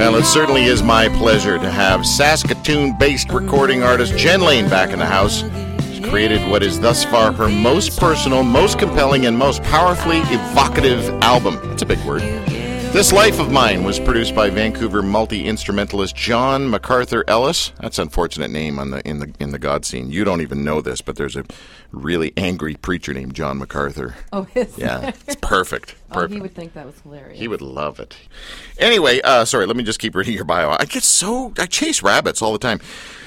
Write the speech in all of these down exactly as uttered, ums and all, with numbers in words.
Well, it certainly is my pleasure to have Saskatoon-based recording artist Jen Lane back in the house. She's created what is thus far her most personal, most compelling, and most powerfully evocative album. That's a big word. This Life of Mine was produced by Vancouver multi-instrumentalist John MacArthur Ellis. That's an unfortunate name on the in the in the God scene. You don't even know this, but there's a really angry preacher named John MacArthur. Oh, is Yeah, it's perfect. Oh, Perfect. he would think that was hilarious. He would love it. Anyway, uh, sorry, let me just keep reading your bio. I get so, I chase rabbits all the time.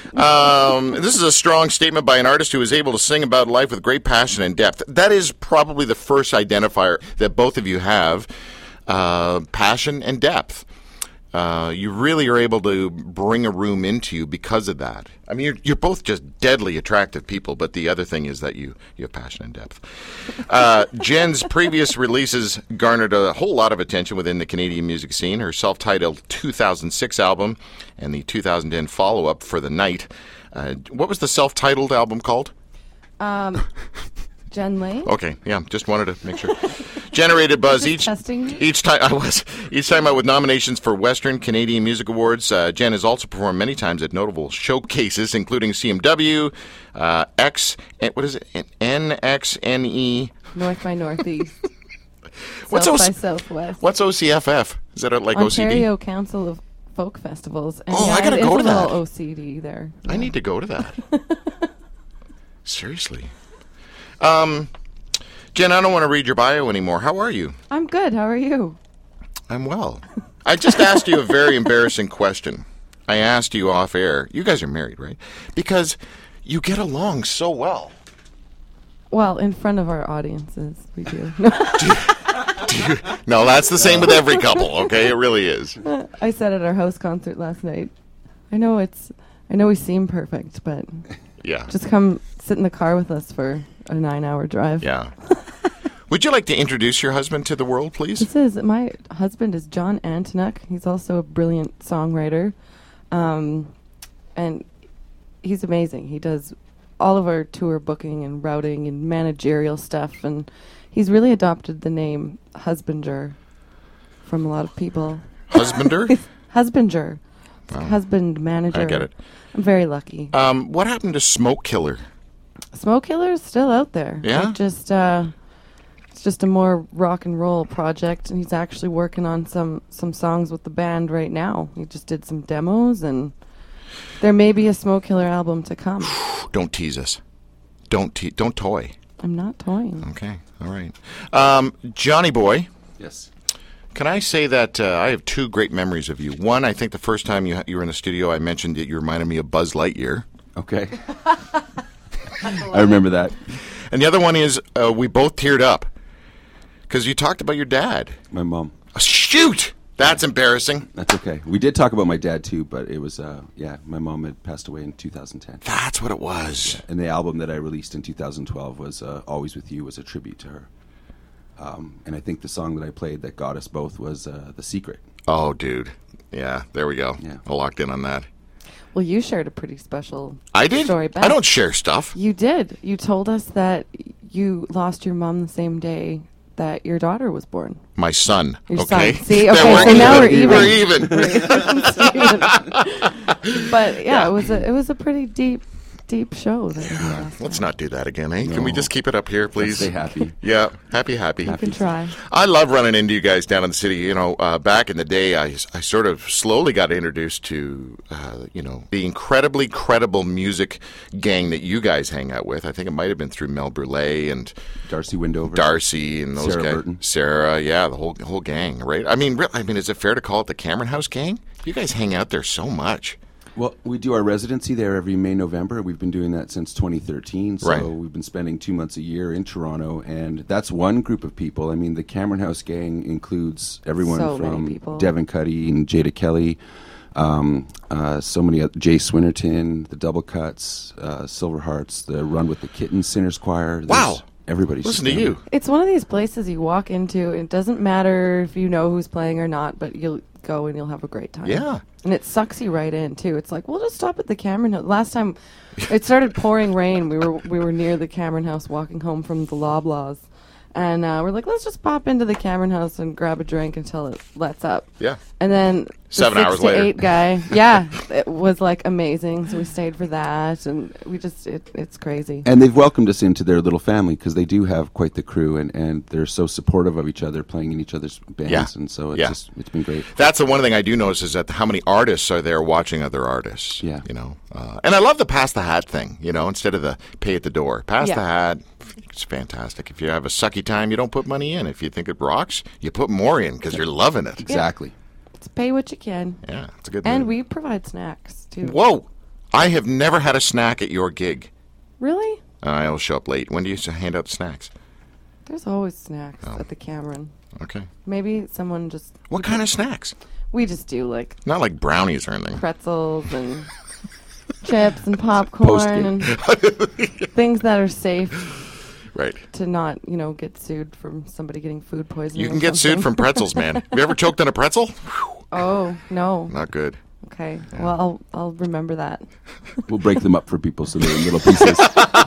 Um, this is a strong statement by an artist who is able to sing about life with great passion and depth. That is probably the first identifier that both of you have, uh, passion and depth. Uh, you really are able to bring a room into you because of that. I mean, you're, you're both just deadly attractive people, but the other thing is that you, you have passion and depth. Uh, Jen's previous releases garnered a whole lot of attention within the Canadian music scene. Her self-titled two thousand six album and the two thousand ten follow-up, For the Night. Uh, what was the self-titled album called? Um, Jen Lane? Okay, yeah, just wanted to make sure. Generated buzz Just each testing me? each time I was each time out with nominations for Western Canadian Music Awards. Uh, Jen has also performed many times at notable showcases, including C M W, uh, X, and what is it, N X N E. North by Northeast. What's South O- by Southwest. What's O C F F? Is that like O C D? Ontario Council of Folk Festivals. And Oh, yeah, I gotta it go is to a that. little O C D there. I Yeah. need to go to that. Seriously. Um, Jen, I don't want to read your bio anymore. How are you? I'm good. How are you? I'm well. I just asked you a very embarrassing question. I asked you off air. You guys are married, right? Because you get along so well. Well, in front of our audiences, we do. Do you, no, that's the same with every couple, okay? It really is. I said at our house concert last night, I know it's, I know we seem perfect, but Yeah. just come sit in the car with us for a nine-hour drive. Yeah. Would you like to introduce your husband to the world, please? This is, my husband is John Antonuck. He's also a brilliant songwriter. Um, and he's amazing. He does all of our tour booking and routing and managerial stuff. And he's really adopted the name Husbander from a lot of people. Husbander? Husbander. It's Wow. Husband manager. I get it. I'm very lucky. Um, what happened to Smoke Killer? Smoke Killer is still out there. Yeah? It just uh, it's just a more rock and roll project, and he's actually working on some some songs with the band right now. He just did some demos, and there may be a Smoke Killer album to come. Don't tease us. Don't te- don't toy. I'm not toying. Okay, all right. Um, Johnny Boy, Yes. can I say that uh, I have two great memories of you. One, I think the first time you you were in the studio, I mentioned that you reminded me of Buzz Lightyear. Okay. I remember that. And the other one is uh, we both teared up because you talked about your dad. My mom. Oh, shoot! That's embarrassing. That's okay. We did talk about my dad too, but it was uh yeah, my mom had passed away in two thousand ten. That's what it was. And the album that I released in two thousand twelve was uh, Always With You, was a tribute to her. Um, and I think the song that I played that got us both was uh, The Secret. Oh, dude. Yeah, there we go. Yeah. I locked in on that. Well, you shared a pretty special I did? story back. I don't share stuff. You did. You told us that you lost your mom the same day that your daughter was born. My son. Your okay. son. See, Then okay, we're so now we're even. We're even. But yeah, Yeah. it was a it was a pretty deep, deep show. That you last Let's night. not do that again, eh? Can we No. just keep it up here, please? Stay happy. Yeah, happy, happy. You can try. I love running into you guys down in the city. You know, uh, back in the day, I, I sort of slowly got introduced to, uh, you know, the incredibly credible music gang that you guys hang out with. I think it might have been through Mel Brule and Darcy Windover. Darcy and those Sarah guys. Burton. Sarah, yeah, the whole whole gang, right? I mean, re- I mean, is it fair to call it the Cameron House gang? You guys hang out there so much. Well, we do our residency there every May, November. We've been doing that since twenty thirteen. So Right. we've been spending two months a year in Toronto, and that's one group of people. I mean, the Cameron House gang includes everyone So many from people. Devin Cuddy and Jada Kelly, um, uh, so many oth- Jay Swinnerton, the Double Cuts, uh, Silver Hearts, the Run with the Kittens Sinners Choir. There's- Wow. Everybody's Listen just to down you. It's one of these places you walk into, and it doesn't matter if you know who's playing or not, but you'll go and you'll have a great time. Yeah. And it sucks you right in too. It's like, we'll just stop at the Cameron House. Last time it started pouring rain, we were we were near the Cameron House walking home from the Loblaws, And uh, we're like, let's just pop into the Cameron house and grab a drink until it lets up. Yeah. And then the Seven six hours to later. eight guy, yeah, it was like amazing. So we stayed for that, and we just, it, it's crazy. And they've welcomed us into their little family because they do have quite the crew, and, and they're so supportive of each other, playing in each other's bands, Yeah. and so it's Yeah. just it's been great. That's the one thing I do notice is that how many artists are there watching other artists. Yeah. You know, uh, and I love the pass the hat thing, you know, instead of the pay at the door. Pass Yeah. the hat. It's fantastic. If you have a sucky time, you don't put money in. If you think it rocks, you put more in because you're loving it. Exactly. It's pay what you can. Yeah, it's a good And move. we provide snacks, too. Whoa. I have never had a snack at your gig. Really? I'll show up late. When do you s- hand out snacks? There's always snacks Oh. at the Cameron. Okay. Maybe someone just, What kind of snacks? we just do like Not like brownies or anything. pretzels and chips and popcorn Post-it. and things that are safe Right. to not, you know, get sued from somebody getting food poisoning. You or can get sued something. from pretzels, man. Have you ever choked on a pretzel? Oh, no. Not good. Okay. Well, I'll I'll remember that. We'll break them up for people so they're in little pieces.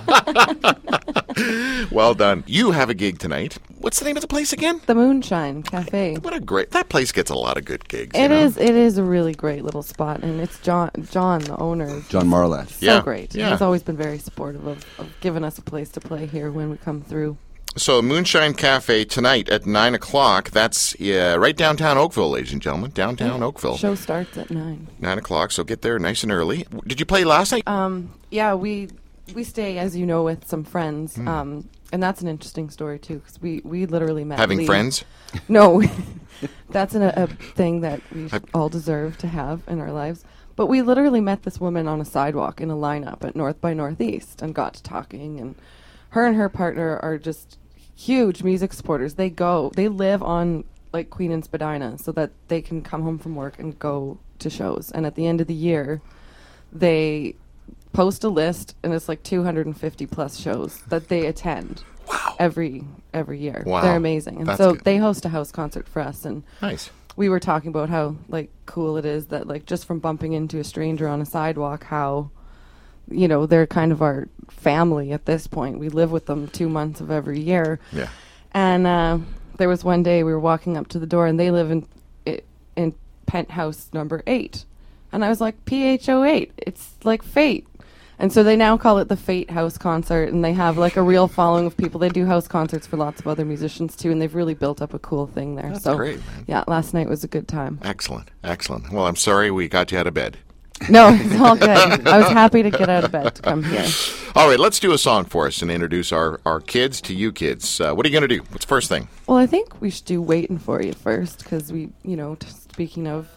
Well done. You have a gig tonight. What's the name of the place again? The Moonshine Cafe. What a great... That place gets a lot of good gigs. you It know? is it is a really great little spot, and it's John John the owner. John Marlatt. So Yeah. great. Yeah. He's always been very supportive of, of giving us a place to play here when we come through. So Moonshine Cafe tonight at nine o'clock. That's uh, right downtown Oakville, ladies and gentlemen. Downtown Oakville. Show starts at nine. nine o'clock, so get there nice and early. W- Did you play last night? Um, yeah, we we stay, as you know, with some friends, Hmm. um, and that's an interesting story too, because we we literally met. Having Lee. friends? No, that's an, a thing that we I- all deserve to have in our lives. But we literally met this woman on a sidewalk in a lineup at North by Northeast and got to talking. And her and her partner are just huge music supporters. They go, they live on like Queen and Spadina so that they can come home from work and go to shows. And at the end of the year, they post a list, and it's like two hundred fifty plus shows that they attend. Wow. Every every year. Wow. They're amazing. And That's so good. they host a house concert for us, and Nice. we were talking about how like cool it is that like just from bumping into a stranger on a sidewalk, how you know they're kind of our family at this point. We live with them two months of every year. Yeah. And uh, there was one day we were walking up to the door, and they live in i- in penthouse number eight, and I was like, P H O eight. It's like fate. And so they now call it the Fate House Concert, and they have like a real following of people. They do house concerts for lots of other musicians too, and they've really built up a cool thing there. That's so great, man. yeah, last night was a good time. Excellent. Excellent. Well, I'm sorry we got you out of bed. No, it's all good. I was happy to get out of bed to come here. All right, let's do a song for us and introduce our, our kids to you kids. Uh, what are you going to do? What's the first thing? Well, I think we should do Waiting For You first, because we, you know, t- speaking of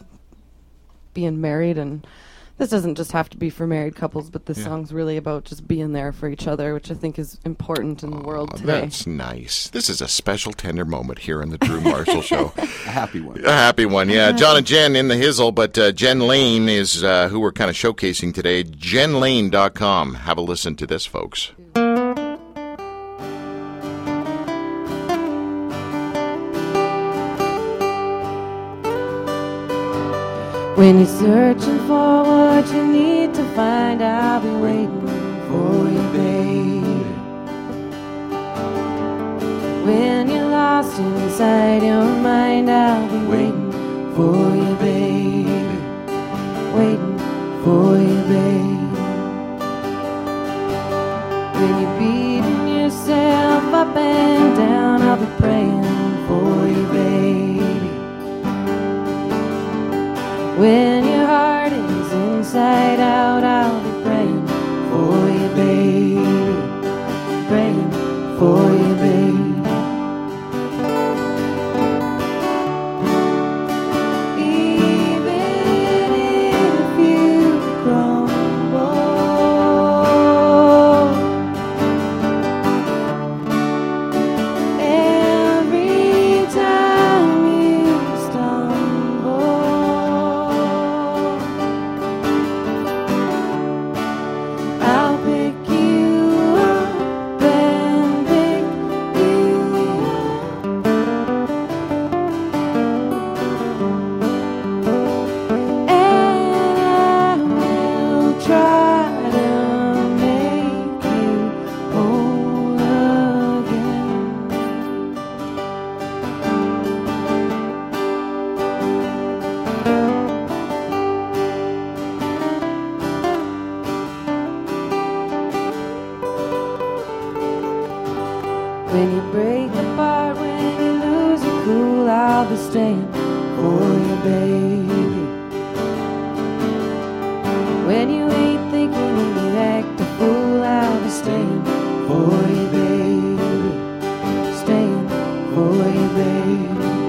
being married, and this doesn't just have to be for married couples, but this Yeah. song's really about just being there for each other, which I think is important in the world Oh, today. that's nice. This is a special, tender moment here on the Drew Marshall Show. A happy one. A happy one, yeah. John and Jen in the hizzle, but uh, Jen Lane is uh, who we're kind of showcasing today. jen lane dot com. Have a listen to this, folks. When you're searching for what you need to find, I'll be waiting for you, babe. When you're lost inside your mind, I'll be waiting for you, babe. Waiting for you, babe. When you're beating yourself up and down, I'll be praying for you, baby. When your heart is inside out, I'll be praying for you, baby. Praying for you, baby. Even if you crumble, every time you stumble, I'll be staying for you, baby. When you ain't thinking and you act a fool, I'll be staying for you, baby. Staying for you, baby.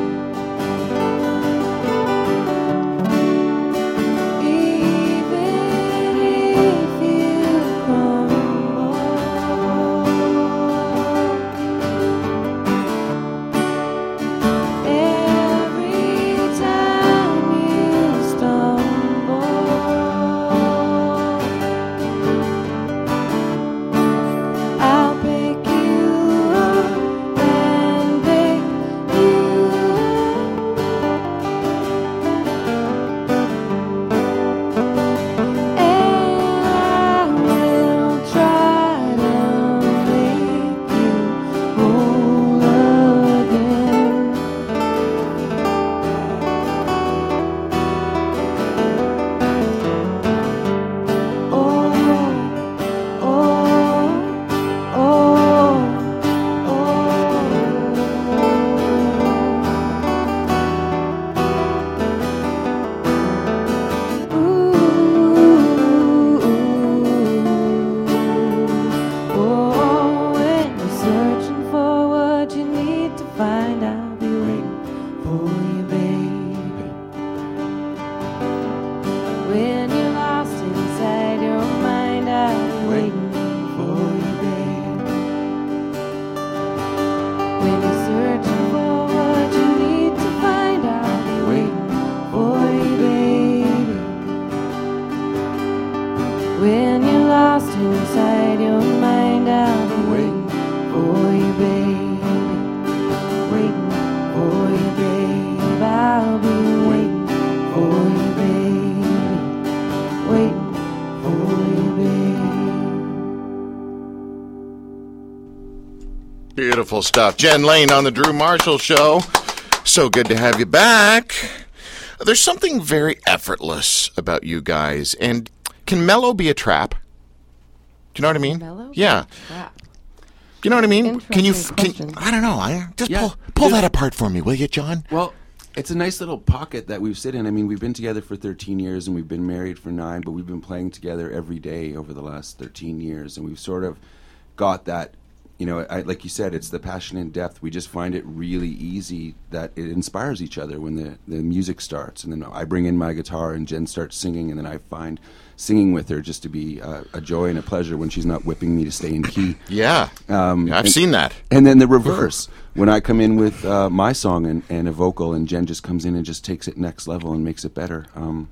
Beautiful stuff. Jen Lane on the Drew Marshall Show. So good to have you back. There's something very effortless about you guys. And can mellow be a trap? Do you know what I mean? Mellow? Yeah. Trap. Do you know what I mean? Can you? Interesting Can, question. I don't know. I just Yeah. pull pull that apart for me, will you, John? Well, it's a nice little pocket that we've sit in. I mean, we've been together for thirteen years and we've been married for nine, but we've been playing together every day over the last thirteen years, and we've sort of got that. You know, I, like you said, it's the passion and depth. We just find it really easy that it inspires each other when the, the music starts. And then I bring in my guitar and Jen starts singing, and then I find singing with her just to be uh, a joy and a pleasure when she's not whipping me to stay in key. Yeah. Um, I've and, seen that. And then the reverse, when I come in with uh, my song and, and a vocal, and Jen just comes in and just takes it next level and makes it better. Um,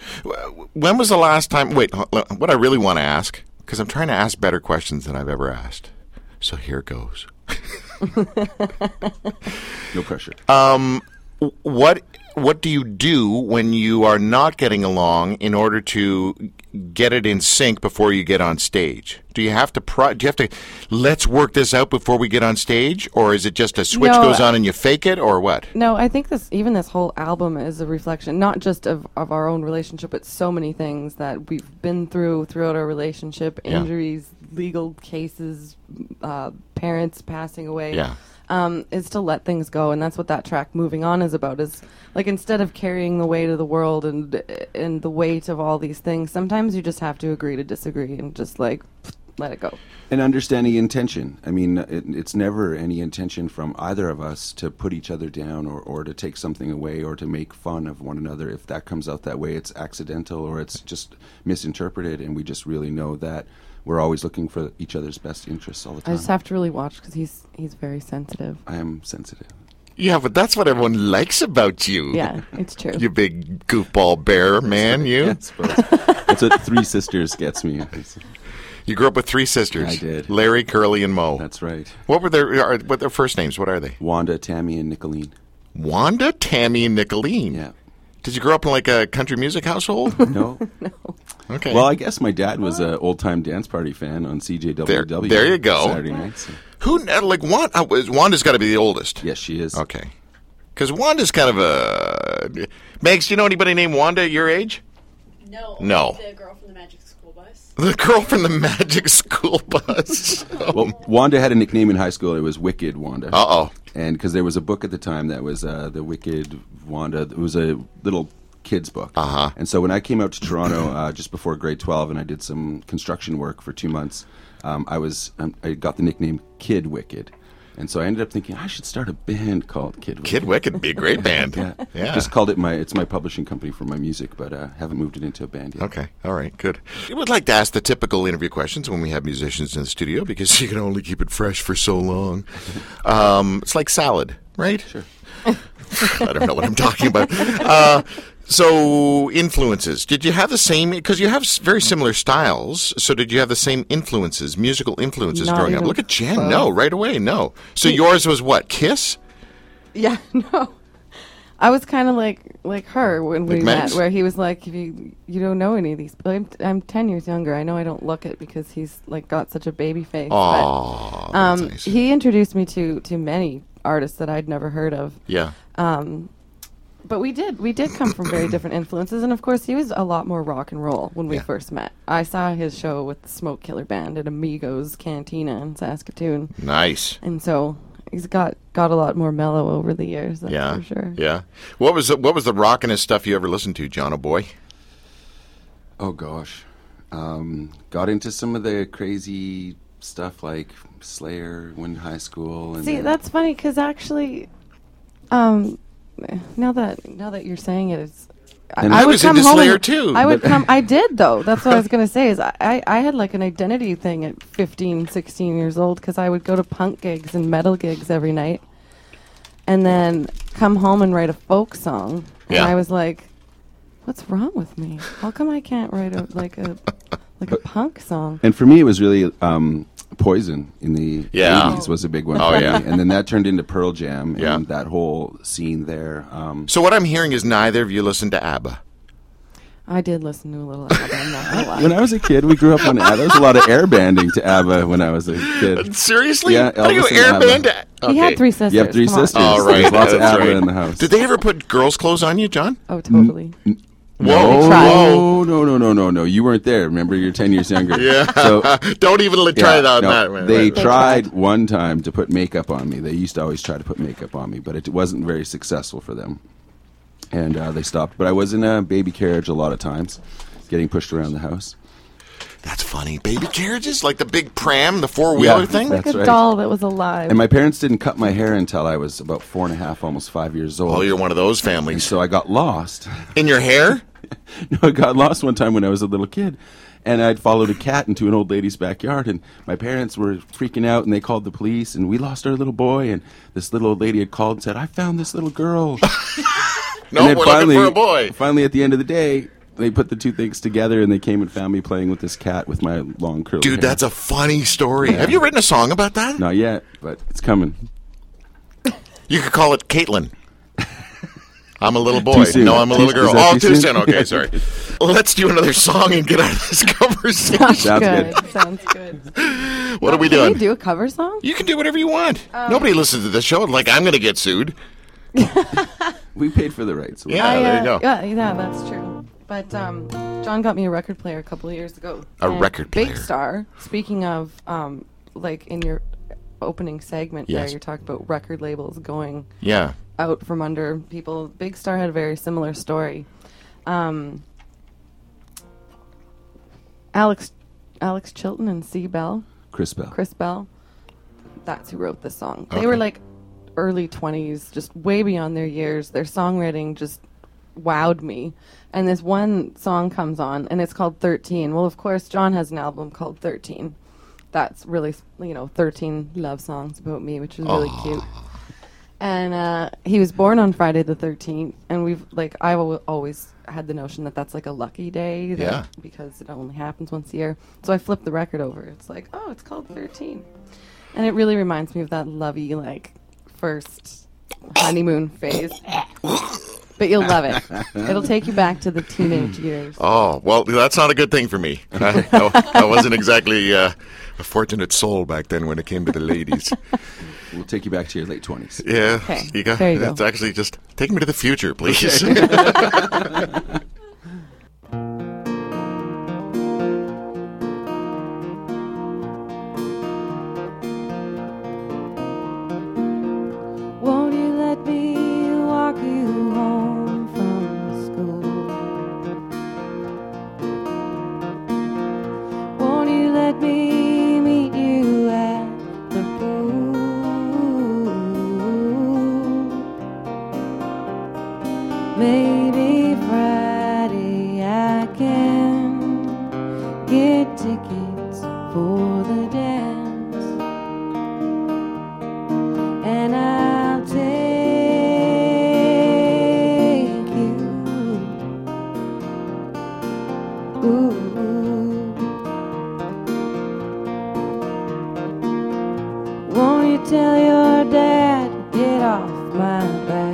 When was the last time? Wait, what I really want to ask, because I'm trying to ask better questions than I've ever asked. So here goes. no pressure. Um, what what do you do when you are not getting along in order to get it in sync before you get on stage? Do you have to pro- do you have to let's work this out before we get on stage, or is it just a switch No, goes on and you fake it, or what? No, I think this even this whole album is a reflection not just of, of our own relationship, but so many things that we've been through throughout our relationship, Yeah. injuries, legal cases, uh, parents passing away. Yeah. Um, is to let things go, and that's what that track "Moving On" is about. Is like instead of carrying the weight of the world and and the weight of all these things, sometimes you just have to agree to disagree and just like let it go. And understanding intention. I mean, it, it's never any intention from either of us to put each other down or, or to take something away or to make fun of one another. If that comes out that way, it's accidental or it's just misinterpreted, and we just really know that we're always looking for each other's best interests all the I time. just have to really watch because he's he's very sensitive. I am sensitive. Yeah, but that's what everyone likes about you. Yeah, it's true. You big goofball bear man, you. Yeah, I suppose. That's what Three Sisters gets me. It's- You grew up with three sisters. I did. Larry, Curly, and Mo. That's right. What were their are, what their first names? What are they? Wanda, Tammy, and Nicolene. Wanda, Tammy, and Nicolene. Yeah. Did you grow up in like a country music household? No? Okay. Well, I guess my dad was an old-time dance party fan on C J W W. There- there you go. Saturday nights. So. Who uh, like Wanda? Uh, was- Wanda's got to be the oldest. Yes, she is. Okay. Because Wanda's kind of a. Megs, do you know anybody named Wanda at your age? No. No. The girl from the Magic School Bus. Bus. The girl from the Magic School Bus. Oh. Well, Wanda had a nickname in high school. It was Wicked Wanda. Uh-oh. And because there was a book at the time that was uh, the Wicked Wanda. It was a little kids book. Uh-huh. And so when I came out to Toronto uh, just before grade twelve, and I did some construction work for two months, um, I was um, I got the nickname Kid Wicked. And so I ended up thinking I should start a band called Kid Wicked. Kid Wicked would be a great band. Yeah. Yeah. Just called it my, it's my publishing company for my music, but uh, haven't moved it into a band yet. Okay. All right. Good. I would like to ask the typical interview questions when we have musicians in the studio because you can only keep it fresh for so long. Um, it's like salad, right? Sure. I don't know what I'm talking about. Uh, so, influences. Did you have the same, because you have s- very similar styles, so did you have the same influences, musical influences Not growing up? even Look at Jen. close. No, right away, no. So yours was what, Kiss? Yeah, no. I was kind of like like her when we Like met, Megs? where he was like, "If you you don't know any of these, I'm, I'm ten years younger. I know I don't look it because he's like got such a baby face." Oh, but, um, nice. he introduced me to to many artists that I'd never heard of. Yeah. Um, but we did we did come from very different influences, and of course he was a lot more rock and roll when we Yeah. first met. I saw his show with the Smoke Killer Band at Amigos Cantina in Saskatoon, Nice. and so he's got got a lot more mellow over the years. That's Yeah. for sure. Yeah. What was the, what was the rockinest stuff you ever listened to, John, oh boy? Oh gosh, um, got into some of the crazy stuff like Slayer when in high school. And See, then- that's funny because actually, um, now that now that you're saying it, it's. And I would was come into home Slayer and- too, I would but- come. I did though. That's what I was gonna say. Is I, I, I had like an identity thing at fifteen, sixteen years old because I would go to punk gigs and metal gigs every night, and then come home and write a folk song. And Yeah. I was like, "What's wrong with me? How come I can't write a like a like a punk song?" And for me, it was really um, Poison in the Yeah. eighties was a big one. Oh, for yeah. me. And then that turned into Pearl Jam Yeah. and that whole scene there. Um, So what I'm hearing is neither of you listened to ABBA. I did listen to a little ABBA. I'm not gonna lie. when I was a kid, we grew up on ABBA. There was a lot of air banding to ABBA when I was a kid. Seriously? Yeah, How do you Elvis and airband? ABBA. Okay. He had three sisters. You have three Come on. sisters. All right. There's lots of that's ABBA right. in the house. Did they ever put girls' clothes on you, John? Oh, totally. No, tried. no, no, no, no, no, no. You weren't there. Remember, you're ten years younger. Yeah. So Don't even li- try yeah, it on no, that. Man. They Right, right. tried one time to put makeup on me. They used to always try to put makeup on me, but it wasn't very successful for them. And uh, they stopped. But I was in a baby carriage a lot of times, getting pushed around the house. That's funny. Baby carriages? Like the big pram, the four-wheeler Yeah, thing? that's Like a right. doll that was alive. And my parents didn't cut my hair until I was about four and a half, almost five years old. Oh, you're one of those And families. so I got lost. In your hair? No, I got lost one time when I was a little kid, and I'd followed a cat into an old lady's backyard, and my parents were freaking out, and they called the police, and we lost our little boy, and this little old lady had called and said, "I found this little girl." No, and we're then looking for a boy. Finally, at the end of the day, they put the two things together, and they came and found me playing with this cat with my long curly Dude, hair. that's a funny story. Have you written a song about that? Not yet, but it's coming. You could call it Caitlin. I'm a little boy. soon. No, I'm a Too- little is girl. that Oh, too too soon? soon. Okay, sorry. Let's do another song and get out of this conversation. Sounds good. Sounds good. What are we Can doing? we do a cover song? You can do whatever you want. Um, Nobody listens to this show. Like, I'm going to get sued. We paid for the rights. Yeah, I, there uh, you go. Yeah, yeah, that's true. But um, John got me a record player a couple of years ago. A And record player. Big Star. Speaking of, um, like in your opening segment there, Yes. you're talking about record labels going Yeah. out from under people. Big Star had a very similar story. Um, Alex, Alex Chilton and C. Bell, Chris Bell. Chris Bell. That's who wrote this song. They Okay. were like early twenties, just way beyond their years. Their songwriting just wowed me. And this one song comes on, and it's called thirteen. Well, of course, John has an album called thirteen. That's really, you know, thirteen love songs about me, which is really cute. And uh, he was born on Friday the thirteenth, and we've, like, I've al- always had the notion that that's like a lucky day. that- Yeah. Because it only happens once a year. So I flipped the record over. It's like, oh, it's called thirteen. And it really reminds me of that lovey, like, first honeymoon phase. But you'll love it. It'll take you back to the teenage years. Oh, well, that's not a good thing for me. I, I, I wasn't exactly uh, a fortunate soul back then when it came to the ladies. We'll take you back to your late twenties. Yeah. Okay, You got, there you go. It's actually just take me to the future, please. Maybe Friday I can get tickets for the dance, and I'll take you. Ooh. Won't you tell your dad to get off my back?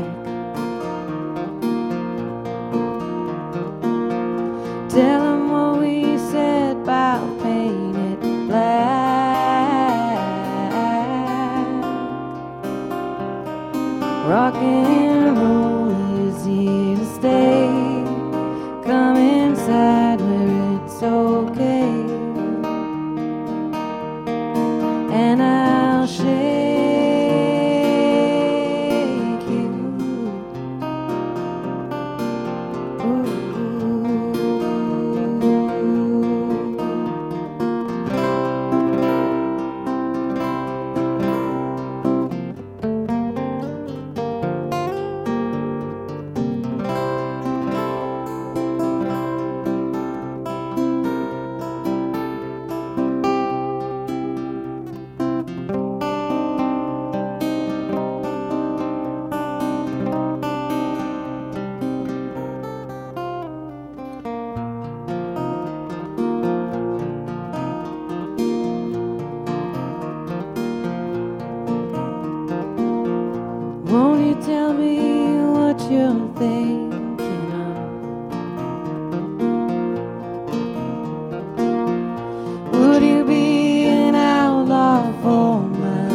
Tell him what we said about painted black. Rock and roll is here to stay. Come inside where it's okay, and I'll shake you. Ooh. Won't you tell me what you're thinking of? Would you be an outlaw for my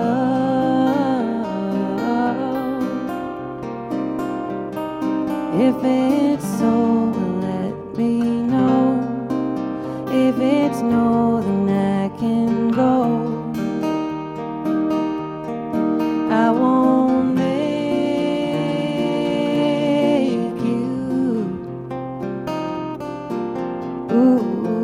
love? If it's so, let me know. If it's no, then I can go. I won't make you. Ooh.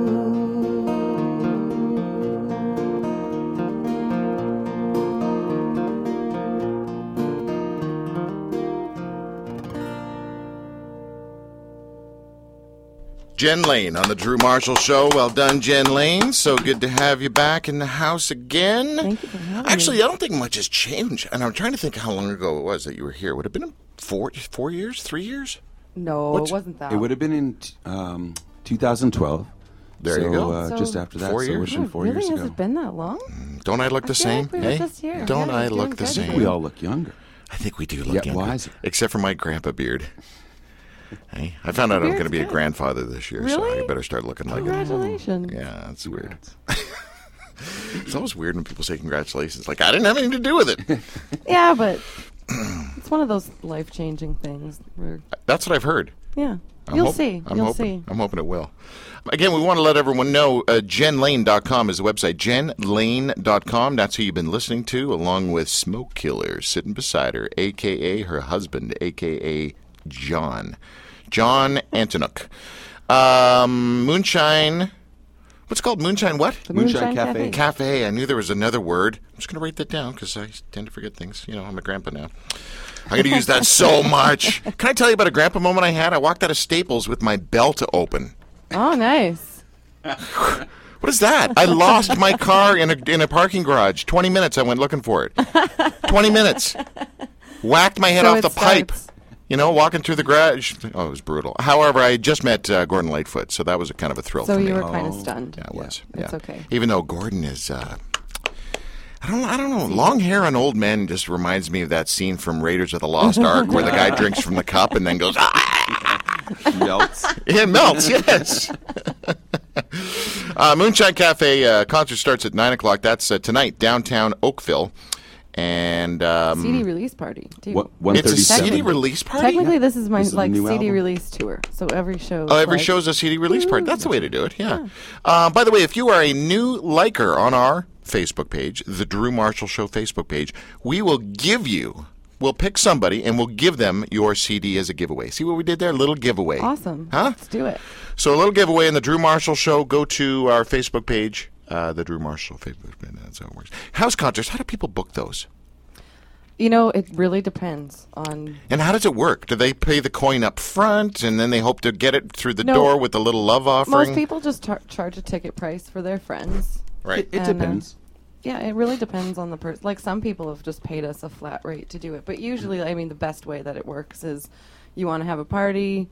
Jen Lane on the Drew Marshall Show. Well done, Jen Lane. So good to have you back in the house again. Thank you for having Actually, me. I don't think much has changed. And I'm trying to think how long ago it was that you were here. Would it have been four, four years, three years? No, What's- it wasn't that. It would have been in t- um, two thousand twelve. There so, you go. Uh, So- just after that, Four so years? it would have been Oh, four really? years Has ago. it been that long? Don't I look the I feel same? like we were Hey? just here. Don't Yeah, I you're look doing the good. same? We all look younger. I think we do look Yet younger. wiser. Except for my grandpa beard. Hey, I found out I'm Beard's going to be a good. grandfather this year, so Really? I better start looking like him. Congratulations. Yeah, that's weird. It's always weird when people say congratulations. Like, I didn't have anything to do with it. Yeah, but it's one of those life-changing things. Where, That's what I've heard. yeah, I'm you'll hop- see. I'm You'll hoping, see. I'm hoping it will. Again, we want to let everyone know uh, jen lane dot com is the website. jen lane dot com. That's who you've been listening to, along with Smoke Killer sitting beside her, a k a her husband, a k a. John. John Antonuk. Um, Moonshine. What's it called? Moonshine what? The Moonshine Moonshine, Cafe. Cafe. I knew there was another word. I'm just going to write that down because I tend to forget things. You know, I'm a grandpa now. I'm going to use that so much. Can I tell you about a grandpa moment I had? I walked out of Staples with my belt open. Oh, nice. What is that? I lost my car in a in a parking garage. Twenty minutes. I went looking for it. Twenty minutes. Whacked my head So off it the pipe. starts- You know, walking through the garage. Oh, it was brutal. However, I had just met uh, Gordon Lightfoot, so that was a kind of a thrill So for me. you were kind of Oh. stunned. Yeah, it was. It's yeah. okay. Even though Gordon is, uh, I don't, I don't know. Long hair on old men just reminds me of that scene from Raiders of the Lost Ark where the guy drinks from the cup and then goes, ah! Melts. It melts. Yes. uh, Moonshine Cafe uh, concert starts at nine o'clock. That's uh, tonight, downtown Oakville, and um, C D release party, too. What? One it's a thirty-seven. C D release party. Technically, this is my This is a like new C D album. release tour. So every show. Oh, every like, show's a C D release party. That's the way to do it, yeah. Uh, by the way, if you are a new liker on our Facebook page, the Drew Marshall Show Facebook page, we will give you, we'll pick somebody and we'll give them your C D as a giveaway. See what we did there? A little giveaway. Awesome. Huh? Let's do it. So a little giveaway in the Drew Marshall Show. Go to our Facebook page, uh, the Drew Marshall Facebook page. That's how it works. House concerts, how do people book those? You know, it really depends on. And how does it work? Do they pay the coin up front and then they hope to get it through the No. door with a little love offering? Most people just tar- charge a ticket price for their friends. Right. It, it And, uh, depends. Yeah, it really depends on the person. Like, some people have just paid us a flat rate to do it. But usually, I mean, the best way that it works is you want to have a party.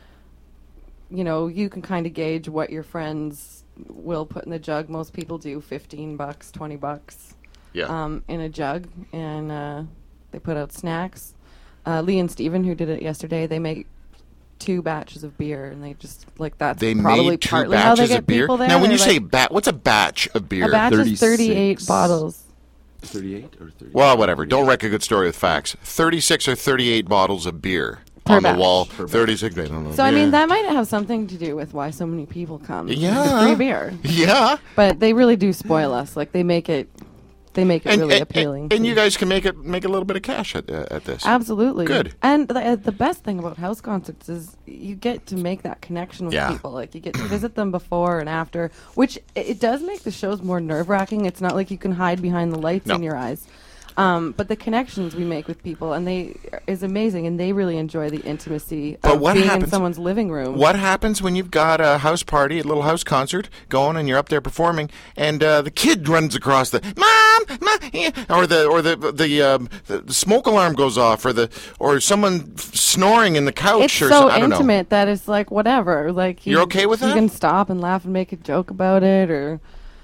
You know, you can kind of gauge what your friends will put in the jug. Most people do fifteen bucks, twenty bucks Yeah. um, in a jug. And uh, they put out snacks. Uh, Lee and Steven, who did it yesterday, they make two batches of beer, and they just like that's they probably made two partly how they batches get of beer. people there. Now, when They're you say like, bat, what's a batch of beer? a batch is thirty-six. thirty-eight bottles. thirty-eight or thirty? Well, whatever. Don't wreck a good story with facts. thirty-six or thirty-eight bottles of beer Per on the batch. wall. Per batch. thirty-six. I don't know. So I beer. mean that might have something to do with why so many people come. Yeah. Free beer, Yeah. but they really do spoil us. Like they make it, they make it And, really and, appealing. and, and you guys can make it make a little bit of cash at uh, at this. Absolutely Good. And the, uh, the best thing about house concerts is you get to make that connection with Yeah. people. Like you get to visit them before and after, which it, it does make the shows more nerve wracking. It's not like you can hide behind the lights No. in your eyes. Um, but the connections we make with people and they is amazing, and they really enjoy the intimacy But of what being happens- in someone's living room. What happens when you've got a house party, a little house concert going, and you're up there performing, and uh, the kid runs across the mom, mom, yeah," or the or the the, um, the the smoke alarm goes off, or the or someone f- snoring in the couch, It's or so so, I don't know. intimate that it's like whatever. Like you, You're okay with you that? can stop and laugh and make a joke about it, or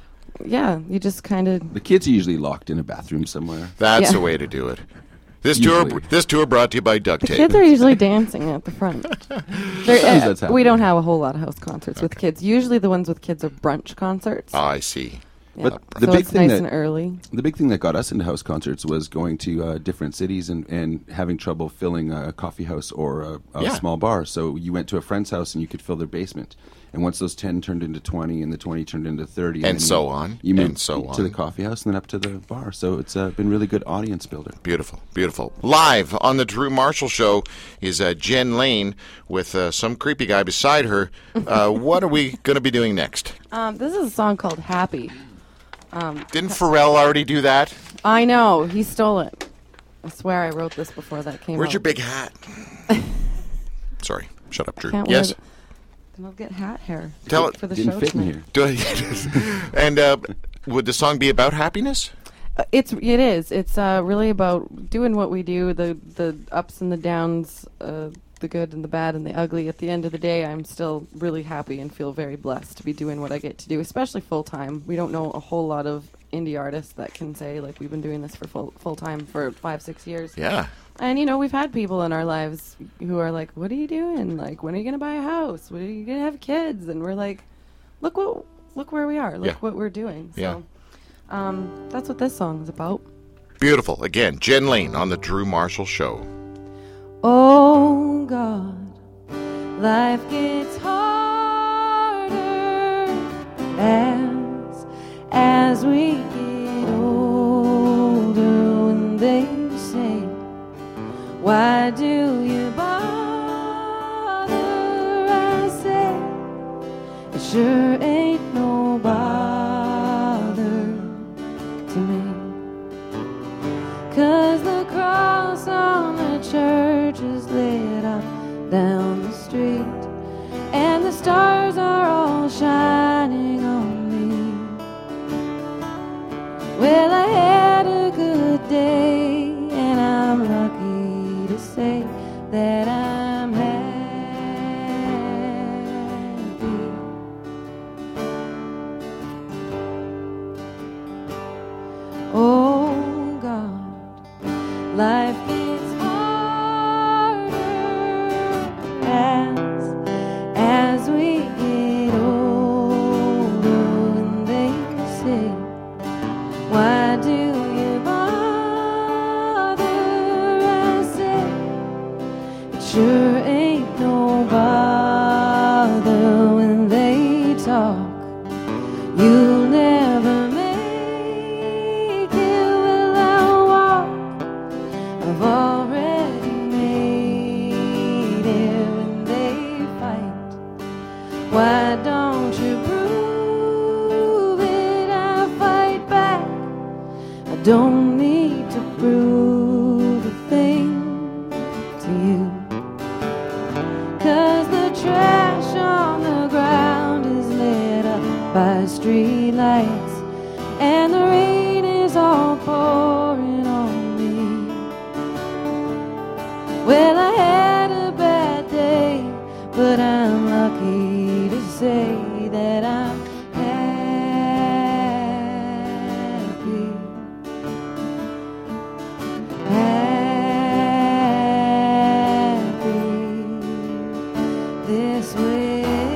yeah, you just kind of. The kids are usually locked in a bathroom somewhere. That's Yeah. the way to do it. This tour, Usually. this tour brought to you by duct The tape. kids are usually dancing at the front. They're- Sometimes uh, that's we happening. don't have a whole lot of house concerts with kids. Usually, the ones with kids are brunch concerts. Oh, I see. Yeah. But the so big it's thing nice that- and early. The big thing that got us into house concerts was going to uh, different cities and, and having trouble filling a coffee house or a, a Yeah. small bar. So you went to a friend's house and you could fill their basement. And once those ten turned into twenty and the twenty turned into thirty. And then so you, on, You moved and so to on. the coffee house and then up to the bar. So it's uh, been really good audience builder. Beautiful, beautiful. Live on the Drew Marshall Show is uh, Jen Lane with uh, some creepy guy beside her. Uh, what are we going to be doing next? Um, this is a song called "Happy." Didn't Pharrell already do that? I know he stole it. I swear I wrote this before that came Where's out. your big hat? Sorry, shut up, Drew. Can't Yes. wear the- Then I'll get hat hair. Tell for it- the Didn't show fit me tonight. here. Do I, and uh, would the song be about happiness? Uh, It's it is. It's uh, really about doing what we do, the the ups and the downs, uh, the good and the bad and the ugly. At the end of the day, I'm still really happy and feel very blessed to be doing what I get to do, especially full time. We don't know a whole lot of indie artists that can say like we've been doing this for full full time for five six years. Yeah. And you know, we've had people in our lives who are like, "What are you doing? Like, when are you gonna buy a house? When are you gonna have kids?" And we're like, "Look what, look where we are. Look Yeah. what we're doing." So, Yeah. um, that's what this song is about. Beautiful. Again, Jen Lane on the Drew Marshall Show. Oh God, life gets harder as as we get older. When they say, "Why do you bother?" I say, "It sure ain't no bother to me, 'cause the cross on the church is lit up down the street, and the stars are all shining on me. Well, I had a good day, and I'm lucky to say that I'm happy. Oh God, life gets harder as as we get older. And they say, "Why do you bother?" I say, "It sure ain't no bother." When they talk, you'll never make it. Well, I'll walk. I've already made it. When they fight, why don't you prove it? I fight back. I don't need to prove Well, I had a bad day, but I'm lucky to say that I'm happy. Happy this way.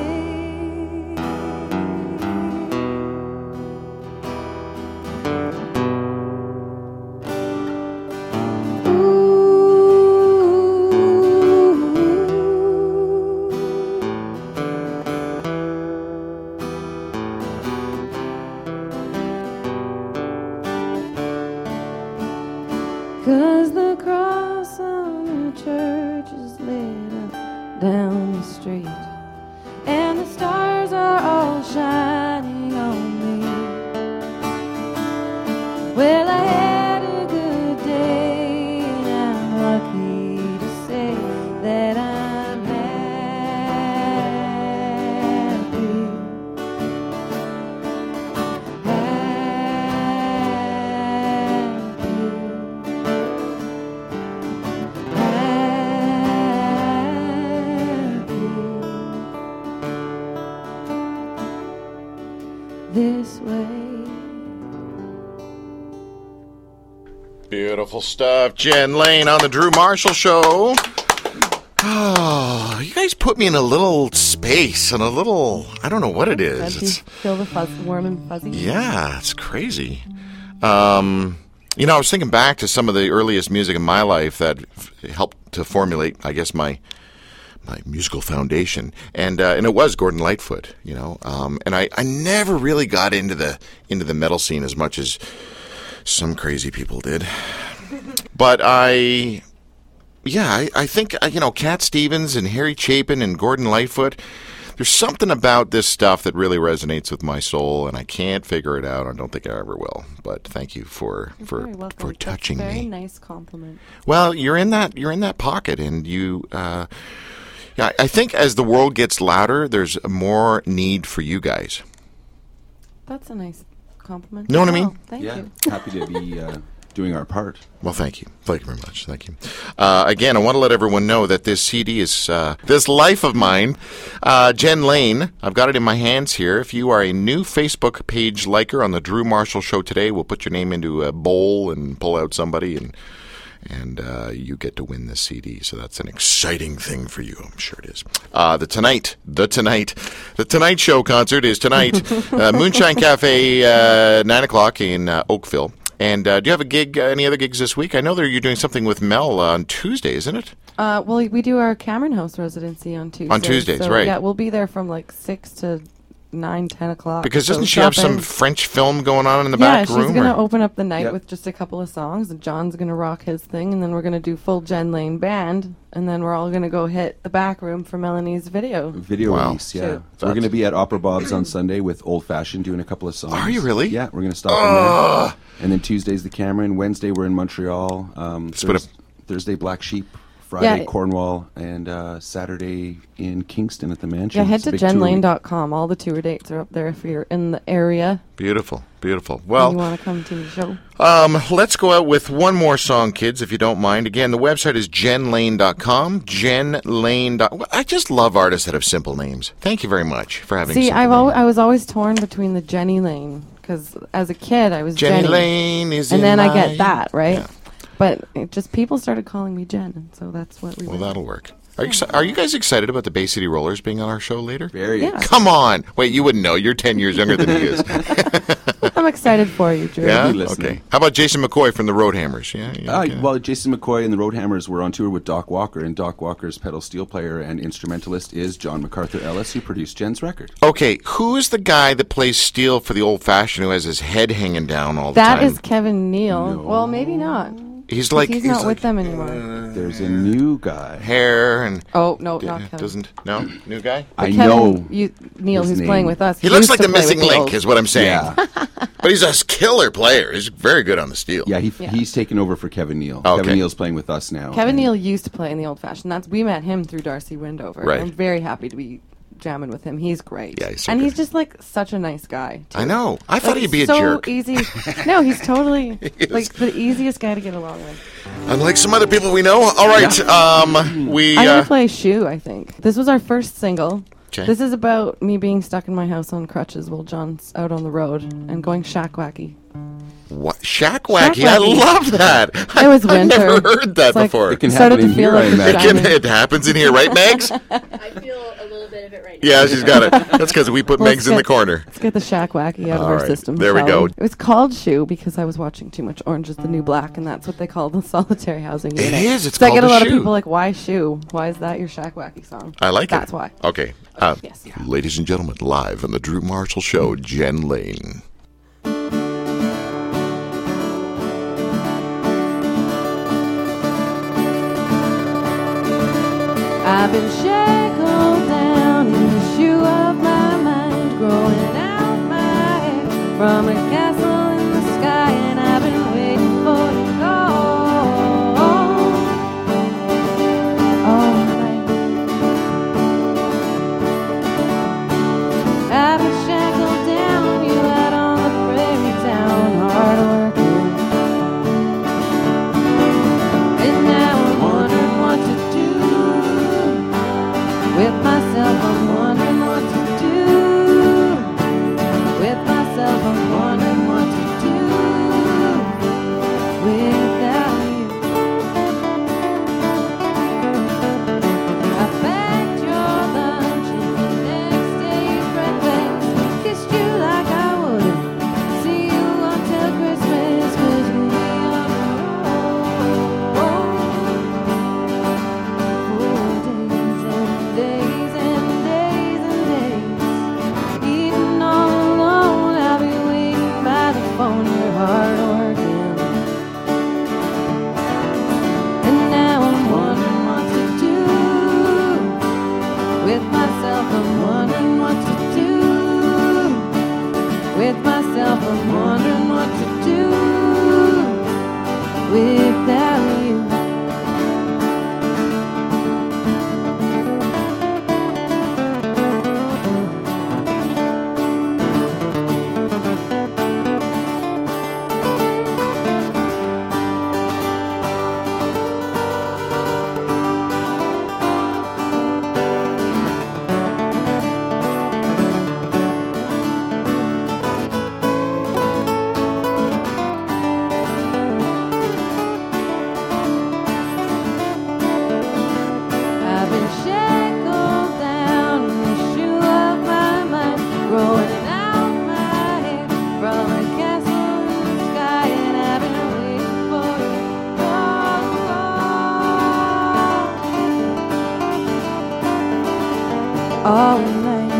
Cause the cross on the church is lit up down the street, and the stars are all shining on me. Well, I had a good day, and I'm lucky to say that I'm happy. This way. Beautiful stuff. Jen Lane on the Drew Marshall Show. Oh, you guys put me in a little space and a little, I don't know what it is. Does you It's, feel the fuzz, warm and fuzzy? yeah, it's crazy. Um, you know, I was thinking back to some of the earliest music in my life that f- helped to formulate, I guess, my my musical foundation, and uh, and it was Gordon Lightfoot, you know. Um, and I, I never really got into the into the metal scene as much as some crazy people did, but I, yeah, I, I think uh, you know, Cat Stevens and Harry Chapin and Gordon Lightfoot. There's something about this stuff that really resonates with my soul, and I can't figure it out. I don't think I ever will. But thank you for You're for very welcome. for touching That's a very me. nice compliment. Well, you're in that you're in that pocket, and you. Uh, yeah, I think as the world gets louder, there's more need for you guys. That's a nice compliment. Know what I as mean? well. Thank yeah, you. happy to be uh, doing our part. Well, thank you. Thank you very much. Thank you. Uh, again, I want to let everyone know that this C D is, uh, this life of mine, uh, Jen Lane, I've got it in my hands here. If you are a new Facebook page liker on the Drew Marshall Show today, we'll put your name into a bowl and pull out somebody, and and uh, you get to win this C D. So that's an exciting thing for you. I'm sure it is. Uh, the Tonight, the Tonight, the Tonight Show concert is tonight. uh, Moonshine Cafe, uh, nine o'clock in uh, Oakville. And uh, do you have a gig, uh, any other gigs this week? I know that you're doing something with Mel on Tuesday, isn't it? Uh, well, we do our Cameron House residency on Tuesdays. On Tuesdays, so, right. Yeah, we'll be there from like six to nine, ten o'clock. Because So doesn't she have stop some in. French film going on in the Yeah, back she's room? going to or- open up the night Yep. with just a couple of songs, and John's going to rock his thing, and then we're going to do full Jen Lane band, and then we're all going to go hit the back room for Melanie's video. Video Wow. release, yeah. Shoot. So we're That's- going to be at Opera Bob's on Sunday with Old Fashioned doing a couple of songs. Are you really? Yeah, we're going to stop in there. And then Tuesday's the Cameron. Wednesday we're in Montreal. Um, Split Thurs- Thursday Black Sheep. Friday Yeah. Cornwall, and uh, Saturday in Kingston at the Mansion. Yeah, head It's a to big jen tour lane week. dot com. All the tour dates are up there if you're in the area Beautiful, beautiful. and Well, you want to come to the show. Um, let's go out with one more song, kids, if you don't mind. Again, the website is jen lane dot com. jen lane. Well, I just love artists that have simple names. Thank you very much for having See, simple I've al- names. I was always torn between the Jenny Lane, because as a kid I was Jenny, Jenny, Lane is and in then I my- get that, right? Yeah. But it just people started calling me Jen, and so that's what we Well, were. that'll work. Are you, exci- are you guys excited about the Bay City Rollers being on our show later? Very. Yeah. Come on. Wait, you wouldn't know. You're ten years younger than he is. I'm excited for you, Drew. Yeah? be listening. Okay. How about Jason McCoy from the Roadhammers? Yeah. yeah, Uh, okay. well, Jason McCoy and the Roadhammers were on tour with Doc Walker, and Doc Walker's pedal steel player and instrumentalist is John MacArthur Ellis, who produced Jen's record. Okay, who's the guy that plays steel for the Old Fashioned who has his head hanging down all the That time? is Kevin Neal. No. Well, maybe not. He's like he's, not like, with them anymore. There's a new guy. hair and Oh no, not Kevin. doesn't no new guy. I Kevin know. you, Neal, his who's name. playing with us. He looks used like to the play missing with the link, Old- is what I'm saying. Yeah, But he's a killer player. He's very good on the steel. yeah. He, Yeah. He's taken over for Kevin Neal. Okay. Kevin Neal's playing with us now. Kevin and- Neal used to play in the Old Fashioned. That's we met him through Darcy Windover. Right. I'm very happy to be jamming with him. He's great. Yeah, he's so and good. he's just like such a nice guy. Too. I know. I thought Like, he'd be a so jerk. Easy. No, he's totally He is. like the easiest guy to get along with. Unlike some other people we know. All right. Um, we. I'm Uh, gonna play "Shoe." I think this was our first single. 'Kay. This is about me being stuck in my house on crutches while John's out on the road and going shack wacky. what? Shack wacky. I Shack-wacky. love that. It was I've winter. never heard that It's like- before. It can Started happen to in feel here, like I the It, imagine. can, it happens in here, right, Megs? I feel a little bit of it right now. Yeah, she's got it. That's because we put Well, Megs let's in the get- corner. Let's get the shack wacky out All of our right, system. there we shall go. It was called "Shoe" because I was watching too much Orange Is the New Black, and that's what they call the solitary housing It unit. is. It's so I called get a a lot of shoe. people like, "Why shoe? Why is that your shack wacky song?" I like That's it. why. Okay. Uh, Yes. Ladies and gentlemen, live on the Drew Marshall Show, Jen Lane. I've been shackled down in the shoe of my mind, growing out my head from a castle in the sky, and I've been waiting for you to go all night. I've been shackled down, you out on the prairie town, hard working, and now I'm wondering what to do. With myself, I'm wondering what to do. With myself, I'm wondering what to do without you. I packed your lunch and the next day's breakfast, kissed you like I wouldn't see you until Christmas, 'cause we'll be on the road. Days and days and days, even all alone, I'll be waiting by the phone. You're hard working, and now I'm wondering what to do with myself. I'm wondering what to do with myself. I'm wondering what to do without you. I've been shackled down in the shoe of my mind, growing out my hair from a castle in the sky, and I've been waiting for you all, all night.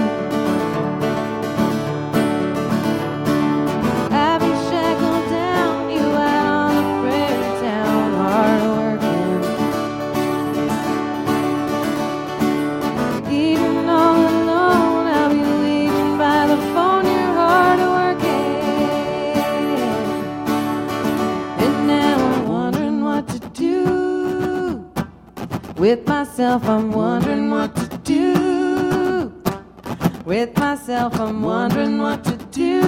I've been shackled down, you out on the prairie town, hard working. Even all alone, I'll be waiting by the phone. You're hard working, and now I'm wondering what to do with myself. I'm wondering what to do with myself. I'm wondering what to do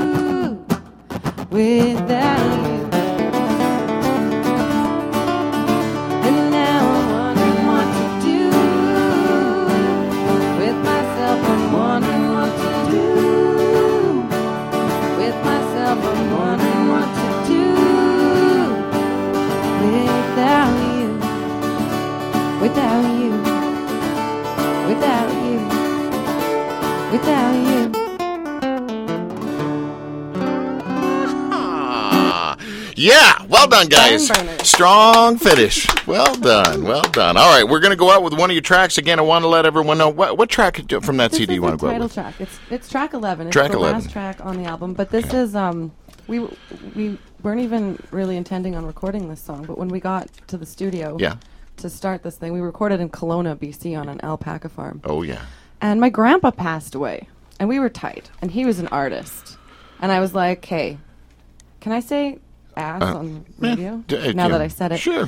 without you. And now I'm wondering what to do with myself. I'm wondering what to do with myself. I'm wondering what to do without you. Without you. Without you. Without you. Ah, yeah, well done, guys. Barn burner. Strong finish. Well done, well done. All right, we're going to go out with one of your tracks. Again, I want to let everyone know, what, what track from that This C D is you want the to go out title with? track. It's it's track eleven. It's Track the eleven. last track on the album. But this is um we we weren't even really intending on recording this song. But when we got to the studio Yeah. to start this thing, we recorded in Kelowna, B C, on an alpaca farm. Oh, yeah. And my grandpa passed away, and we were tight. And he was an artist, and I was like, "Hey, can I say ass Uh, on yeah, radio d- uh, now yeah, that I said it?" Sure.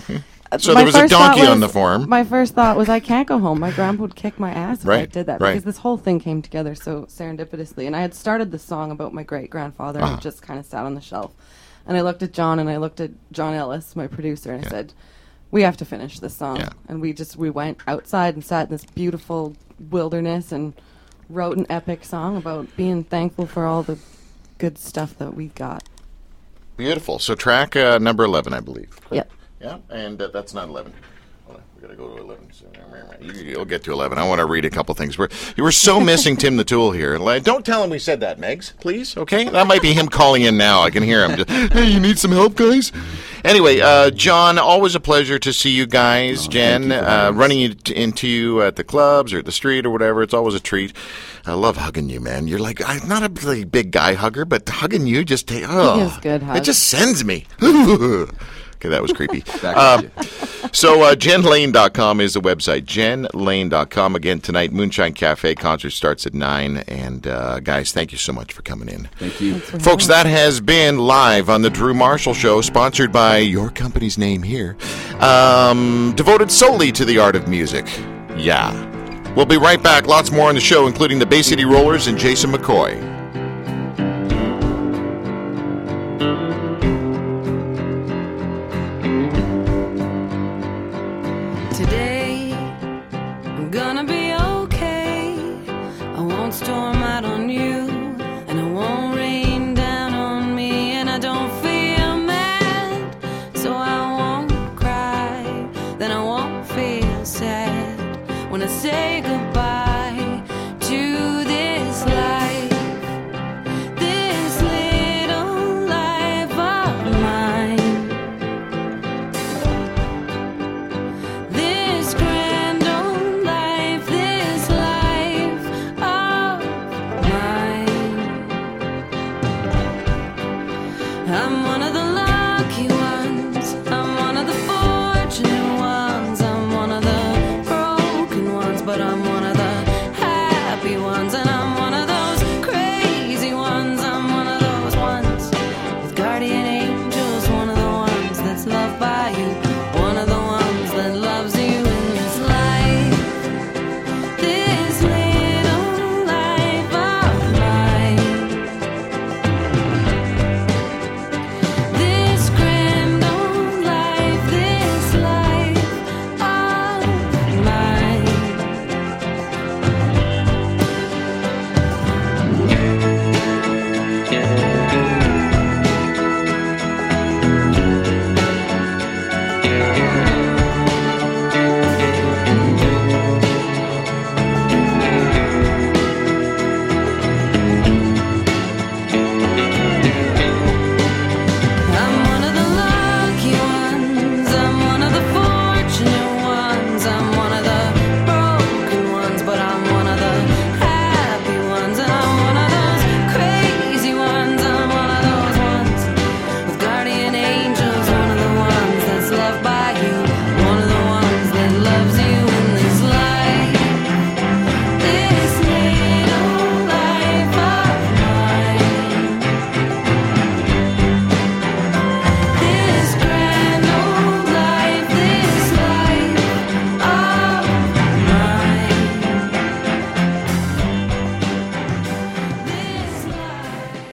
So My there was a first thought donkey on was- the farm. My first thought was I can't go home. My grandpa would kick my ass if I Right, did that right. because this whole thing came together so serendipitously. And I had started the song about my great grandfather and Ah. it just kind of sat on the shelf. And I looked at John and I looked at John Ellis, my producer, and I Yeah. said, "We have to finish this song." Yeah. And we just we went outside and sat in this beautiful wilderness and wrote an epic song about being thankful for all the good stuff that we got. Beautiful. So track uh, number eleven, I believe. Yep. Yeah, and uh, that's not eleven. Hold on, we got to go to eleven. You, you'll get to eleven. I want to read a couple things. We're, you were so missing Tim the Tool here. Like, don't tell him we said that, Megs, please, okay? That might be him calling in now. I can hear him. Just, hey, you need some help, guys? Anyway, uh, John, always a pleasure to see you guys. Oh, Jen, thank you for uh, having us. running you- into you at the clubs or at the street or whatever. It's always a treat. I love hugging you, man. You're like, I'm not a really big guy hugger, but hugging you just take, oh. gives good It hugs. just sends me. Okay, that was creepy. Back Um, at you. so uh, jen lane dot com is the website. jen lane dot com. Again, tonight, Moonshine Cafe concert starts at nine. And, uh, guys, thank you so much for coming in. Thank you. for Folks, having that has been live on the Drew Marshall Show, sponsored by your company's name here, um, devoted solely to the art of music. Yeah. We'll be right back. Lots more on the show, including the Bay City Rollers and Jason McCoy. Today, I'm gonna be okay. I won't storm out on you, and I won't rain down on me, and I don't feel mad, so I won't cry, then I won't feel sad when I say goodbye.